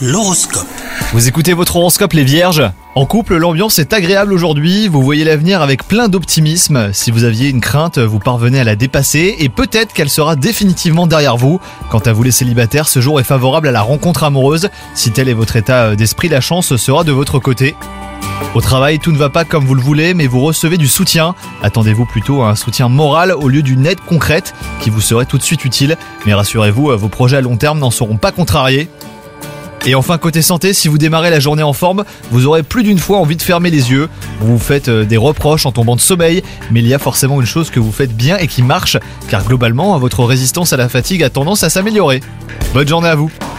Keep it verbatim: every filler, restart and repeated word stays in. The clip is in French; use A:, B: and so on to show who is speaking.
A: L'horoscope.
B: Vous écoutez votre horoscope les vierges ? En couple, l'ambiance est agréable aujourd'hui, vous voyez l'avenir avec plein d'optimisme. Si vous aviez une crainte, vous parvenez à la dépasser et peut-être qu'elle sera définitivement derrière vous. Quant à vous les célibataires, ce jour est favorable à la rencontre amoureuse. Si tel est votre état d'esprit, la chance sera de votre côté. Au travail, tout ne va pas comme vous le voulez, mais vous recevez du soutien. Attendez-vous plutôt à un soutien moral au lieu d'une aide concrète qui vous serait tout de suite utile. Mais rassurez-vous, vos projets à long terme n'en seront pas contrariés. Et enfin, côté santé, si vous démarrez la journée en forme, vous aurez plus d'une fois envie de fermer les yeux. Vous vous faites des reproches en tombant de sommeil, mais il y a forcément une chose que vous faites bien et qui marche, car globalement, votre résistance à la fatigue a tendance à s'améliorer. Bonne journée à vous!